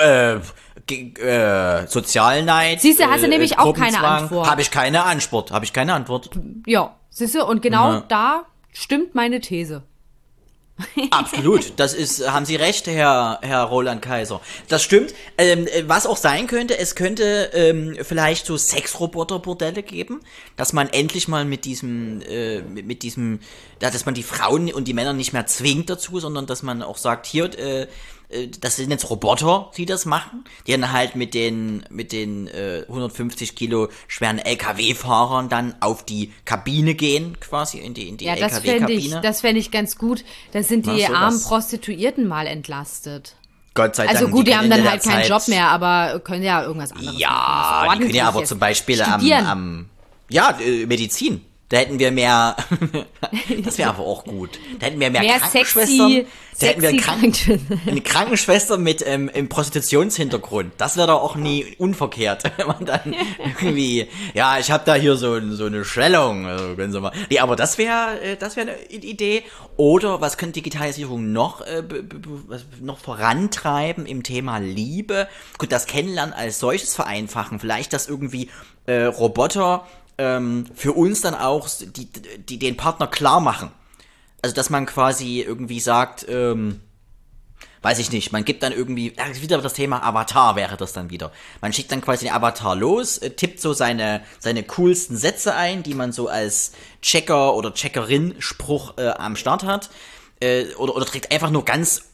Sozialneid. Siehst du, hast du nämlich auch keine Antwort. Habe ich keine Antwort. Ja, siehst du, und genau da stimmt meine These. Absolut, haben Sie recht, Herr Roland Kaiser. Das stimmt. Was auch sein könnte, es könnte vielleicht so Sexroboter-Bordelle geben, dass man endlich mal mit diesem, dass man die Frauen und die Männer nicht mehr zwingt dazu, sondern dass man auch sagt, hier, das sind jetzt Roboter, die das machen, die dann halt mit den 150 Kilo schweren LKW-Fahrern dann auf die Kabine gehen, quasi in die ja, LKW-Kabine. Das fände ich ganz gut. Da sind die armen Prostituierten mal entlastet. Gott sei Dank. Also gut, die haben dann halt keinen Job mehr, aber können ja irgendwas anderes machen. Die können ja aber zum Beispiel Medizin. Da hätten wir mehr, das wäre aber auch gut. Da hätten wir mehr Krankenschwestern. Da hätten wir eine Krankenschwester mit Prostitutionshintergrund. Das wäre doch auch nie unverkehrt, wenn man dann irgendwie, ja, ich habe da hier so eine Schwellung. Also können Sie mal. Nee, aber das wäre eine Idee. Oder was könnte Digitalisierung noch vorantreiben im Thema Liebe? Gut, das Kennenlernen als solches vereinfachen. Vielleicht, dass irgendwie Roboter für uns dann auch die den Partner klar machen. Also, dass man quasi irgendwie sagt, weiß ich nicht, man gibt dann irgendwie, wieder das Thema Avatar wäre das dann wieder. Man schickt dann quasi den Avatar los, tippt so seine coolsten Sätze ein, die man so als Checker oder Checkerin-Spruch am Start hat. Oder trägt einfach nur ganz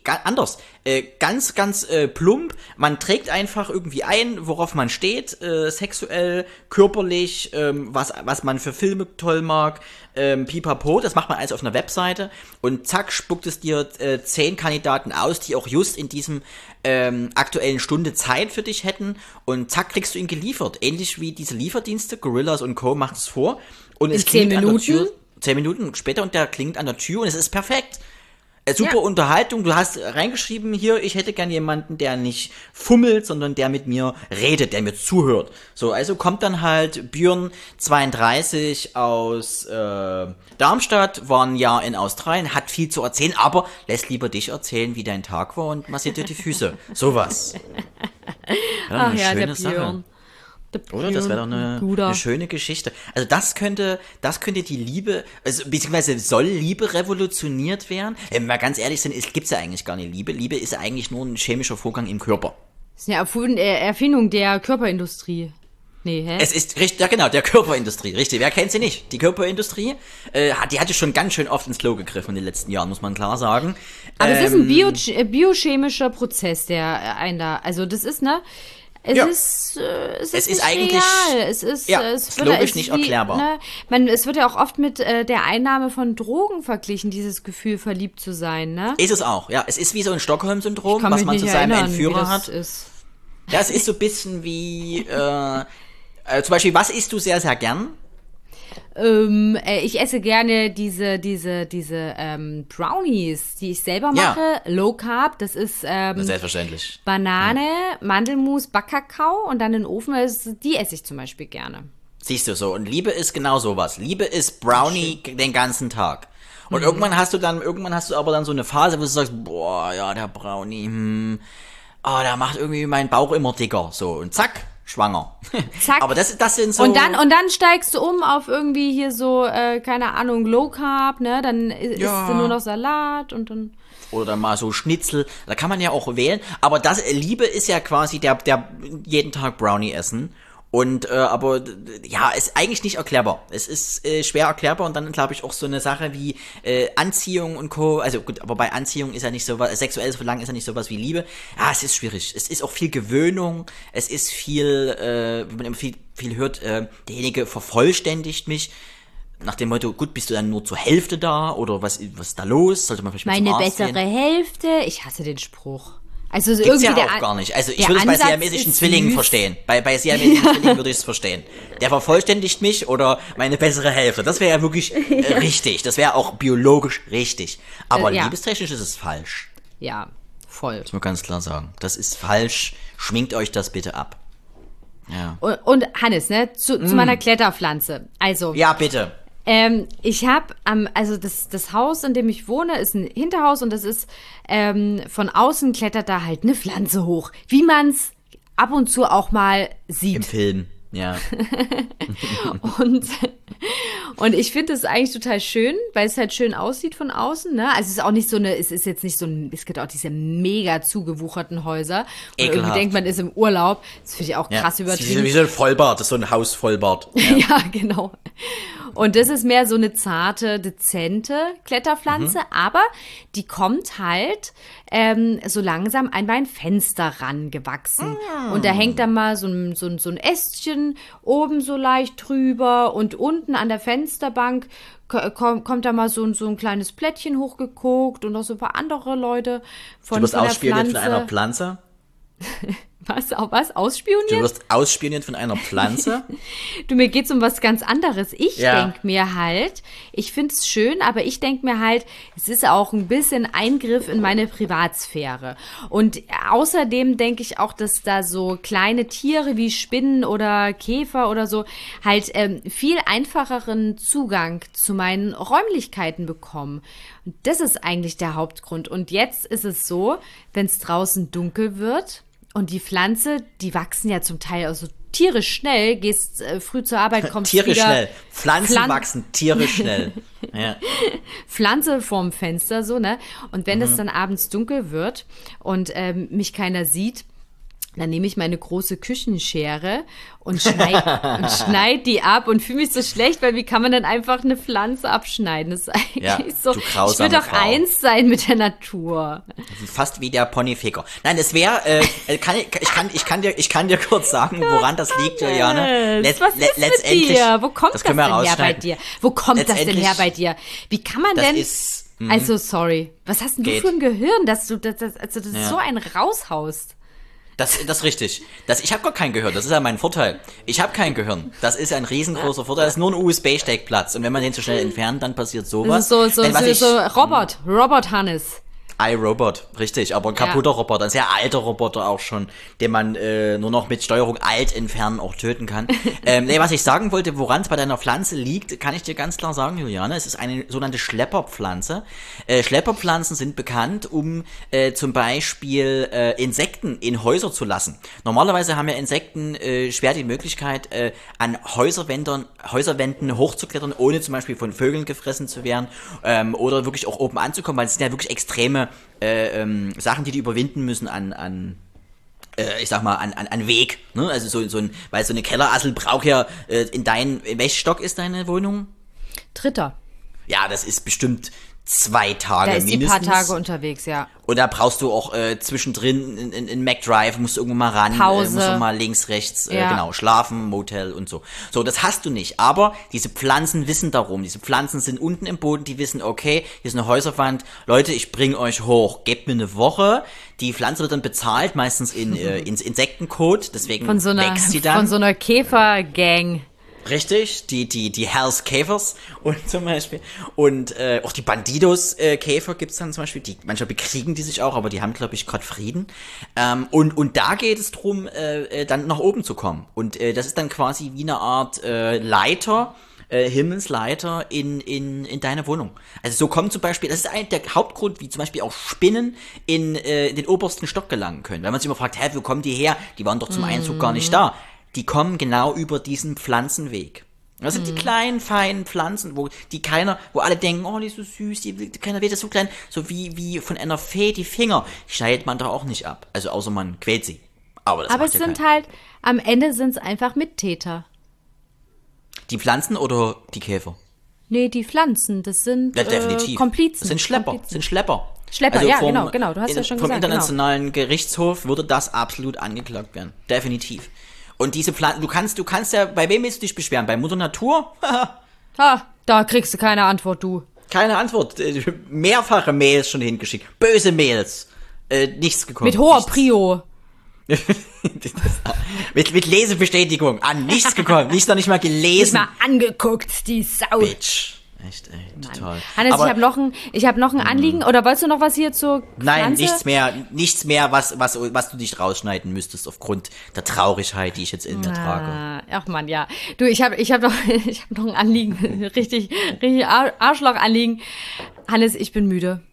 plump. Man trägt einfach irgendwie ein, worauf man steht, sexuell, körperlich, was man für Filme toll mag, pipapo, das macht man alles auf einer Webseite und zack, spuckt es dir 10 Kandidaten aus, die auch just in diesem aktuellen Stunde Zeit für dich hätten und zack, kriegst du ihn geliefert. Ähnlich wie diese Lieferdienste, Gorillas und Co. macht es vor. Und es klingt 10 Minuten? 10 Minuten später und der klingt an der Tür und es ist perfekt. Super Unterhaltung, du hast reingeschrieben hier, ich hätte gern jemanden, der nicht fummelt, sondern der mit mir redet, der mir zuhört. So, also kommt dann halt Björn 32 aus Darmstadt, war ein Jahr in Australien, hat viel zu erzählen, aber lässt lieber dich erzählen, wie dein Tag war und massiert dir die Füße. Sowas. Ja, eine schöne Sache. Oder? Das wäre doch eine schöne Geschichte. Also das könnte die Liebe, also beziehungsweise soll Liebe revolutioniert werden? Wenn wir ganz ehrlich sind, gibt's ja eigentlich gar nicht Liebe. Liebe ist ja eigentlich nur ein chemischer Vorgang im Körper. Das ist eine Erfindung der Körperindustrie. Nee, hä? Es ist richtig, ja genau, der Körperindustrie, richtig. Wer kennt sie nicht? Die Körperindustrie, die hatte schon ganz schön oft ins Klo gegriffen in den letzten Jahren, muss man klar sagen. Aber es ist ein biochemischer Prozess, der einen da, also das ist, ne? Es ist eigentlich real. Es ist logisch nicht erklärbar. Ne, es wird ja auch oft mit der Einnahme von Drogen verglichen, dieses Gefühl, verliebt zu sein, ne? Ist es auch, ja. Es ist wie so ein Stockholm-Syndrom, was man zu seinem Entführer hat. Ja, es ist so ein bisschen wie, zum Beispiel, was isst du sehr, sehr gern? Ich esse gerne diese Brownies, die ich selber mache, Low Carb, das ist selbstverständlich. Banane, Mandelmus, Backkakao und dann in den Ofen, die esse ich zum Beispiel gerne. Siehst du so, und Liebe ist genau sowas. Liebe ist Brownie den ganzen Tag. Und irgendwann hast du aber dann so eine Phase, wo du sagst, boah, ja, der Brownie, der macht irgendwie meinen Bauch immer dicker, so, und zack, schwanger. Zack. Aber das sind so. Und dann steigst du um auf irgendwie hier so, keine Ahnung, Low Carb, ne? Dann isst du nur noch Salat und dann. Oder dann mal so Schnitzel. Da kann man ja auch wählen. Aber Liebe ist ja quasi der jeden Tag Brownie essen. Und, aber, ja, ist eigentlich nicht erklärbar. Es ist schwer erklärbar und dann, glaube ich, auch so eine Sache wie Anziehung und Co. Also gut, aber bei Anziehung ist ja nicht sowas, sexuelles Verlangen ist ja nicht sowas wie Liebe. Ja, es ist schwierig. Es ist auch viel Gewöhnung. Es ist viel, wenn man immer viel hört, derjenige vervollständigt mich. Nach dem Motto, gut, bist du dann nur zur Hälfte da? Oder was ist da los? Sollte man vielleicht mal zum Arzt gehen? Meine bessere Hälfte? Ich hasse den Spruch. Also so irgendwie ja auch gar nicht. Also ich würde es bei siamesischen Zwillingen verstehen. Bei siamesischen Zwillingen würde ich es verstehen. Der vervollständigt mich oder meine bessere Hälfte. Das wäre ja wirklich richtig. Das wäre auch biologisch richtig. Aber liebestechnisch ist es falsch. Ja, voll. Das muss man ganz klar sagen. Das ist falsch. Schminkt euch das bitte ab. Ja. Und Hannes, ne, zu meiner Kletterpflanze. Also. Ja, bitte. Ich habe also das Haus, in dem ich wohne, ist ein Hinterhaus und das ist von außen klettert da halt eine Pflanze hoch, wie man's ab und zu auch mal sieht. Im Film, ja. Und ich finde es eigentlich total schön, weil es halt schön aussieht von außen, ne? Also es ist auch nicht so es ist jetzt nicht so es gibt auch diese mega zugewucherten Häuser. Und irgendwie denkt man, ist im Urlaub. Das finde ich auch krass übertrieben. Das ist wie so ein Vollbart, das ist so ein Hausvollbart. Ja, genau. Und das ist mehr so eine zarte, dezente Kletterpflanze, aber die kommt halt so langsam an mein Fenster rangewachsen. Und da hängt dann mal so ein Ästchen oben so leicht drüber und unten an der Fensterbank kommt da mal so ein kleines Plättchen hochgeguckt und noch so ein paar andere Leute von der Pflanze. Du wirst ausspioniert von einer Pflanze? Was? Ausspioniert? Du wirst ausspioniert von einer Pflanze? Du, mir geht's um was ganz anderes. Ich denk mir halt, ich find's schön, aber ich denk mir halt, es ist auch ein bisschen Eingriff in meine Privatsphäre. Und außerdem denke ich auch, dass da so kleine Tiere wie Spinnen oder Käfer oder so halt viel einfacheren Zugang zu meinen Räumlichkeiten bekommen. Und das ist eigentlich der Hauptgrund. Und jetzt ist es so, wenn es draußen dunkel wird, und die Pflanze, die wachsen ja zum Teil also tierisch schnell, gehst früh zur Arbeit, kommst tierisch wieder. Schnell. Pflanzen wachsen tierisch schnell. Ja. Pflanze vorm Fenster, so, ne? Und wenn es dann abends dunkel wird und mich keiner sieht, dann nehme ich meine große Küchenschere und schneid die ab und fühle mich so schlecht, weil wie kann man dann einfach eine Pflanze abschneiden? Das ist eigentlich so. Ich will doch eins sein mit der Natur. Fast wie der Ponyficker. Nein, es wäre, ich kann dir kurz sagen, woran das liegt, Juliane. Was ist mit dir? Wo kommt das denn her bei dir? Wo kommt das denn her bei dir? Wie kann man denn? Also, sorry. Was hast denn du für ein Gehirn, dass du so einen raushaust? Das ist richtig. Ich habe gar kein Gehirn. Das ist ja mein Vorteil. Ich habe kein Gehirn. Das ist ein riesengroßer Vorteil. Das ist nur ein USB-Steckplatz. Und wenn man den zu schnell entfernt, dann passiert sowas. Das ist so Robot Hannes. iRobot, richtig, aber ein kaputter Roboter, ein sehr alter Roboter auch schon, den man nur noch mit Steuerung Alt entfernen auch töten kann. Was ich sagen wollte, woran es bei deiner Pflanze liegt, kann ich dir ganz klar sagen, Juliane, es ist eine sogenannte Schlepperpflanze. Schlepperpflanzen sind bekannt, um zum Beispiel Insekten in Häuser zu lassen. Normalerweise haben ja Insekten schwer die Möglichkeit, an Häuserwänden hochzuklettern, ohne zum Beispiel von Vögeln gefressen zu werden oder wirklich auch oben anzukommen, weil es sind ja wirklich extreme Sachen, die überwinden müssen an Weg, ne? Also weil so eine Kellerassel braucht ja in welchem Stock ist deine Wohnung? 3. Ja, das ist bestimmt 2 Tage mindestens. Da ist die paar Tage unterwegs, ja. Und da brauchst du auch zwischendrin in McDrive, musst du irgendwo mal ran, Pause. musst du mal links, rechts, genau, schlafen, Motel und so. So, das hast du nicht. Aber diese Pflanzen wissen darum. Diese Pflanzen sind unten im Boden, die wissen, okay, hier ist eine Häuserwand. Leute, ich bring euch hoch. Gebt mir eine Woche. Die Pflanze wird dann bezahlt, meistens ins Insektenkot. Deswegen wächst sie dann. Von so einer Käfergang. Richtig, die Hells Käfers und zum Beispiel und auch die Bandidos Käfer gibt's dann zum Beispiel, manchmal bekriegen die sich auch, aber die haben, glaube ich, gerade Frieden. Und da geht es drum, dann nach oben zu kommen. Und das ist dann quasi wie eine Art Leiter, Himmelsleiter in deine Wohnung. Also so kommt zum Beispiel, das ist eigentlich der Hauptgrund, wie zum Beispiel auch Spinnen in den obersten Stock gelangen können. Wenn man sich immer fragt, wo kommen die her? Die waren doch zum Einzug gar nicht da. Die kommen genau über diesen Pflanzenweg. Das sind die kleinen, feinen Pflanzen, wo alle denken, oh, die ist so süß, keiner will das so klein, so wie von einer Fee die Finger, schneidet man doch auch nicht ab. Also außer man quält sie. Aber es sind halt, am Ende sind es einfach Mittäter. Die Pflanzen oder die Käfer? Nee, die Pflanzen, das sind Komplizen. Das sind Schlepper, Schlepper, also genau, du hast ja schon vom gesagt. Internationalen Gerichtshof würde das absolut angeklagt werden. Definitiv. Und diese Pflanzen, du kannst ja, bei wem willst du dich beschweren? Bei Mutter Natur? Da kriegst du keine Antwort, du. Keine Antwort. Mehrfache Mails schon hingeschickt. Böse Mails. Nichts gekommen. Mit hoher Prio. mit Lesebestätigung. Nichts gekommen. Nicht mal gelesen. Nicht mal angeguckt, die Sau. Bitch. Echt, total. Hannes, ich hab noch ein Anliegen. Oder wolltest du noch was hier zur Pflanze? Nein, nichts mehr, was du nicht rausschneiden müsstest aufgrund der Traurigkeit, die ich jetzt in mir trage. Ach man, ja. Du, ich hab noch ein Anliegen. richtig Arschloch-Anliegen. Hannes, ich bin müde.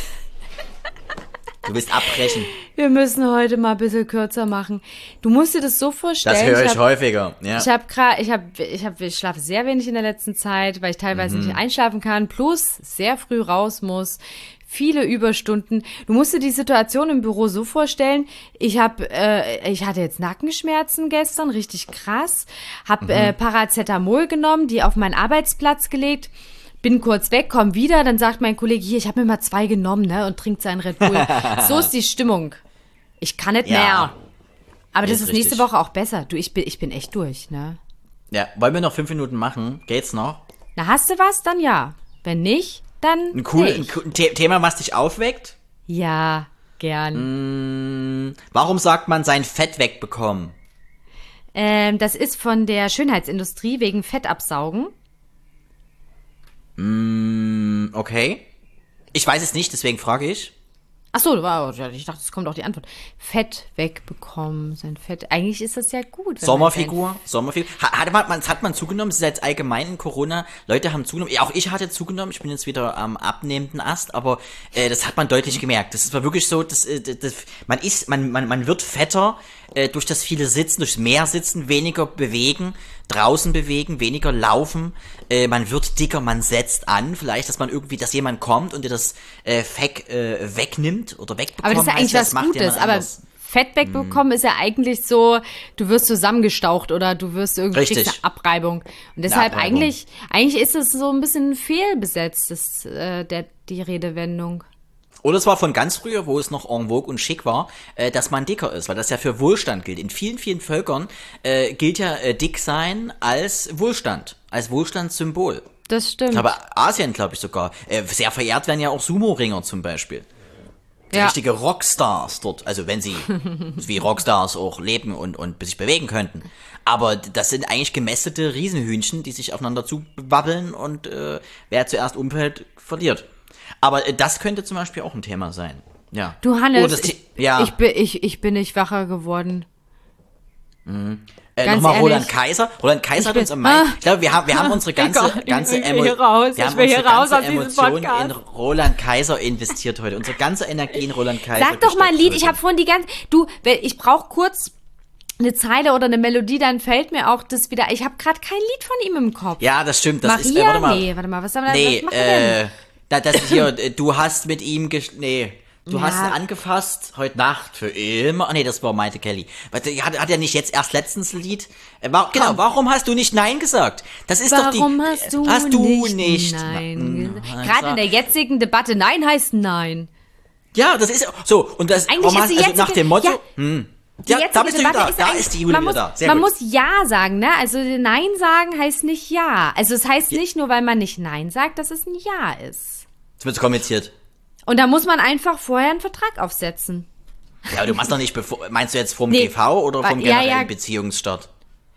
Du willst abbrechen. Wir müssen heute mal ein bisschen kürzer machen. Du musst dir das so vorstellen. Das höre ich häufiger. Ja. Ich schlafe sehr wenig in der letzten Zeit, weil ich teilweise nicht einschlafen kann, plus sehr früh raus muss. Viele Überstunden. Du musst dir die Situation im Büro so vorstellen, ich hatte jetzt Nackenschmerzen gestern, richtig krass, habe Paracetamol genommen, die auf meinen Arbeitsplatz gelegt, bin kurz weg, komm wieder, dann sagt mein Kollege, hier, ich habe mir mal 2 genommen, ne, und trinkt seinen Red Bull. So ist die Stimmung. Ich kann nicht mehr. Aber das ist nächste Woche auch besser. Du, ich bin echt durch, ne? Ja, wollen wir noch 5 Minuten machen? Geht's noch? Na, hast du was? Dann ja. Wenn nicht, dann ein Thema, was dich aufweckt? Ja, gern. Warum sagt man sein Fett wegbekommen? Das ist von der Schönheitsindustrie wegen Fettabsaugen. Okay. Ich weiß es nicht, deswegen frage ich. Ach so, ich dachte, es kommt auch die Antwort. Fett wegbekommen, sein Fett. Eigentlich ist das ja gut. Sommerfigur. Hat man zugenommen? Es ist jetzt allgemein in Corona. Leute haben zugenommen. Ja, auch ich hatte zugenommen. Ich bin jetzt wieder am abnehmenden Ast, aber das hat man deutlich gemerkt. Das war wirklich so, man wird fetter durch das viele Sitzen, durchs Meer sitzen, weniger bewegen, draußen bewegen, weniger laufen. Man wird dicker, man setzt an. Vielleicht, dass jemand kommt und dir das Fett wegnimmt oder wegbekommt. Aber das ist ja eigentlich was Gutes. Aber Fett wegbekommen ist ja eigentlich so, du wirst zusammengestaucht oder du wirst irgendwie kriegst eine Abreibung. Und deshalb eigentlich ist es so ein bisschen fehlbesetzt, die Redewendung. Oder es war von ganz früher, wo es noch en vogue und schick war, dass man dicker ist, weil das ja für Wohlstand gilt. In vielen, vielen Völkern gilt ja dick sein als Wohlstand, als Wohlstandssymbol. Das stimmt. Aber Asien, glaube ich sogar. Sehr verehrt werden ja auch Sumo-Ringer zum Beispiel. Richtige Rockstars dort, also wenn sie wie Rockstars auch leben und sich bewegen könnten. Aber das sind eigentlich gemästete Riesenhühnchen, die sich aufeinander zuwabbeln und wer zuerst umfällt, verliert. Aber das könnte zum Beispiel auch ein Thema sein. Ja. Du Hannes, ich bin nicht wacher geworden. Nochmal Roland Kaiser. Roland Kaiser hat uns am Mai. Ich glaube, wir haben unsere ganze Emotion in Roland Kaiser investiert heute. Unsere ganze Energie in Roland Kaiser. Sag doch mal ein Lied. Ich habe vorhin ich brauche kurz eine Zeile oder eine Melodie, dann fällt mir auch das wieder. Ich habe gerade kein Lied von ihm im Kopf. Ja, das stimmt. Das Maria? Warte mal. Was haben wir was macht er denn? Das hier, du hast mit ihm du hast ihn angefasst, heute Nacht für immer. Das war Maite Kelly. Hat er nicht jetzt erst letztens ein Lied? Warum hast du nicht Nein gesagt? Das ist warum doch hast du nicht Nein gesagt? Gerade in der jetzigen Debatte, Nein heißt Nein. Ja, das ist so. Und das nach dem Motto, Ja, da bist du wieder da. Ist die Julia wieder da. Man muss Ja sagen, ne? Also Nein sagen heißt nicht Ja. Also es heißt nicht nur, weil man nicht Nein sagt, dass es ein Ja ist. Das wird so kompliziert. Und da muss man einfach vorher einen Vertrag aufsetzen. Ja, aber du machst doch nicht meinst du jetzt vom GV oder vom generellen Beziehungsstart?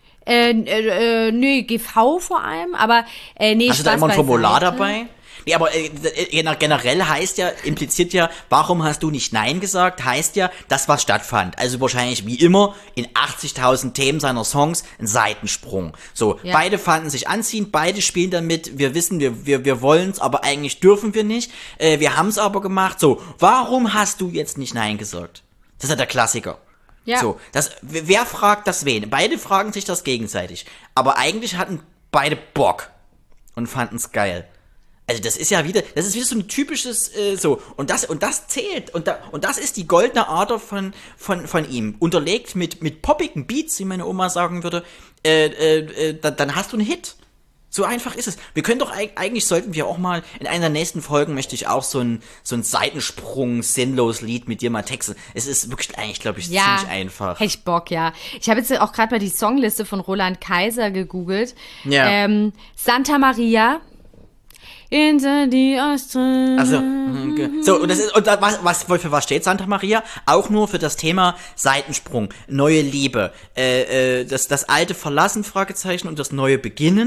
GV vor allem, aber Hast du da immer ein Formular dabei? Nee, aber generell impliziert ja, warum hast du nicht Nein gesagt, heißt ja, das was stattfand. Also wahrscheinlich wie immer in 80.000 Themen seiner Songs ein Seitensprung. So, beide fanden sich anziehend, beide spielen damit, wir wissen, wir wollen's, aber eigentlich dürfen wir nicht. Wir haben's aber gemacht. So, warum hast du jetzt nicht Nein gesagt? Das ist ja der Klassiker. Ja. So, wer fragt das wen? Beide fragen sich das gegenseitig. Aber eigentlich hatten beide Bock und fanden's geil. Also das ist wieder so ein typisches und das zählt und das ist die goldene Ader von ihm, unterlegt mit poppigen Beats, wie meine Oma sagen würde, dann hast du einen Hit. So einfach ist es. Wir können doch eigentlich sollten wir auch mal in einer der nächsten Folgen möchte ich auch so ein Seitensprung sinnlos Lied mit dir mal texten. Es ist wirklich eigentlich, glaube ich, ziemlich einfach. Hätte ich Bock, ja. Ich habe jetzt auch gerade mal die Songliste von Roland Kaiser gegoogelt. Ja. Santa Maria. Into the Ocean. Also, so, und für was steht Santa Maria? Auch nur für das Thema Seitensprung, neue Liebe, das alte Verlassen, Fragezeichen, und das neue Beginnen.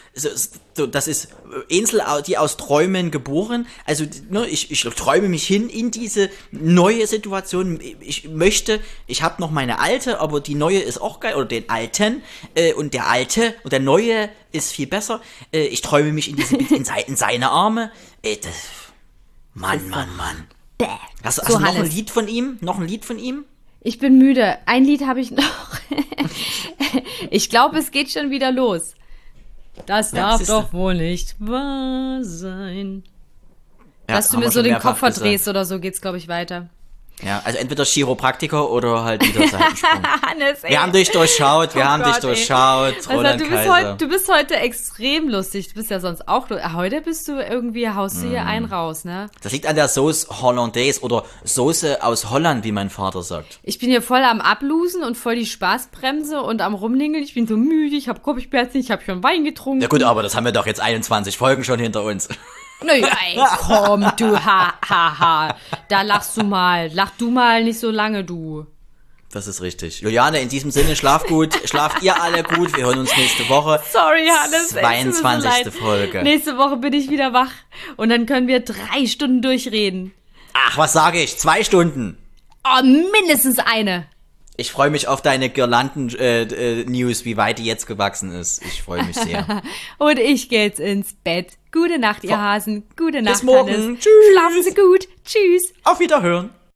das ist Insel, die aus Träumen geboren. Also ich träume mich hin in diese neue Situation. Ich habe noch meine alte, aber die neue ist auch geil. Oder den alten. Und der alte und der neue ist viel besser. Ich träume mich in seine Arme. Mann. Hast du noch ein Lied von ihm? Ich bin müde. Ein Lied habe ich noch. Ich glaube, es geht schon wieder los. Das darf doch wohl nicht wahr sein. Ja, dass du mir so den Kopf verdrehst oder so, geht's, glaube ich, weiter. Ja, also entweder Chiropraktiker oder halt wieder Seitensprung. Hannes, ey. Wir haben dich durchschaut, Roland Kaiser. Du bist heute extrem lustig. Du bist ja sonst auch lustig. Heute bist du irgendwie, haust du hier einen raus, ne? Das liegt an der Sauce Hollandaise oder Soße aus Holland, wie mein Vater sagt. Ich bin hier voll am Ablusen und voll die Spaßbremse und am Rumlingeln. Ich bin so müde, ich habe Kopfschmerzen, ich habe schon Wein getrunken. Ja gut, aber das haben wir doch jetzt 21 Folgen schon hinter uns. Naja, ey, komm, du, da lachst du mal. Lach du mal nicht so lange, du. Das ist richtig. Juliane, in diesem Sinne, schlaf gut. Schlaft ihr alle gut. Wir hören uns nächste Woche. Sorry, Hannes. 22. Folge. Nächste Woche bin ich wieder wach. Und dann können wir 3 Stunden durchreden. Ach, was sage ich? 2 Stunden. Oh, mindestens eine. Ich freue mich auf deine Girlanden-News, wie weit die jetzt gewachsen ist. Ich freue mich sehr. Und ich gehe jetzt ins Bett. Gute Nacht, ihr Hasen. Gute Nacht, bis morgen. Hannes. Tschüss. Schlafen Sie gut. Tschüss. Auf Wiederhören.